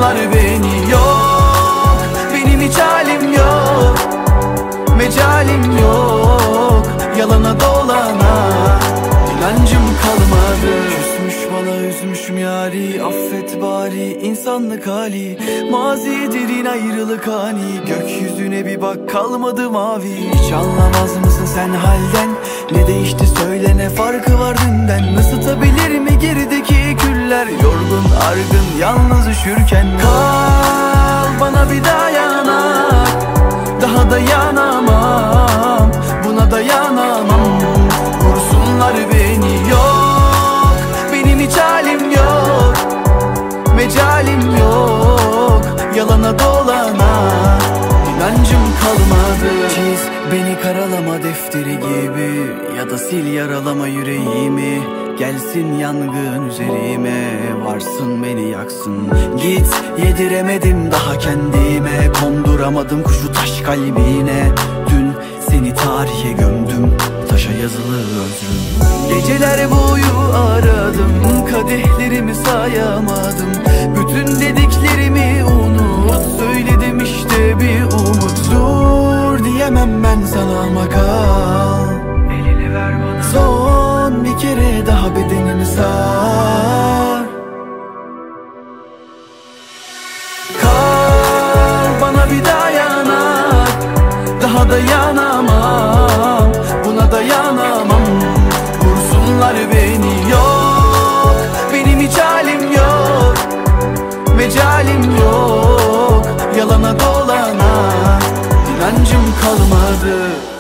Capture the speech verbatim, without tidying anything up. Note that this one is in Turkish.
vursunlar beni. Yok, benim hiç halim yok, mecalim yok, yalana dolana inancım kalmadı. Küsmüş bana üzmüşüm yari, affet bari insanlık hali. Mazidirin ayrılık hani, gökyüzüne bir bak kalmadı mavi. Hiç anlamaz mısın sen halden, ne değişti söyle, ne farkı var dünden? Isıtabilir mi gerideki küller, yorgun argın yalnız üşürken? Kal bana bir dayanak, daha dayanamam, buna dayanamam. Vursunlar beni. Yok, benim hiç halim yok, mecalim yok, yalana dolana inancım kalmadı. Çiz beni karalama defteri gibi, ya da sil yaralama yüreğimi. Gelsin yangın üzerime, varsın beni yaksın. Git, yediremedim daha kendime, konduramadım kuşu taş kalbine. Dün seni tarihe gömdüm, taşa yazılı özrüm. Geceler boyu aradım, kadehlerimi sayamadım. Bütün dediklerimi unut, söyledim işte bir umut. Dur diyemem ben sana ama kal, elini ver bana. Son bir kere daha bedenimi sar. Kal bana bir dayanak, daha dayanamam, buna dayanamam. Vursunlar beni. Yok, benim hiç halim yok, mecalim yok, yalana dolana inancım kalmadı.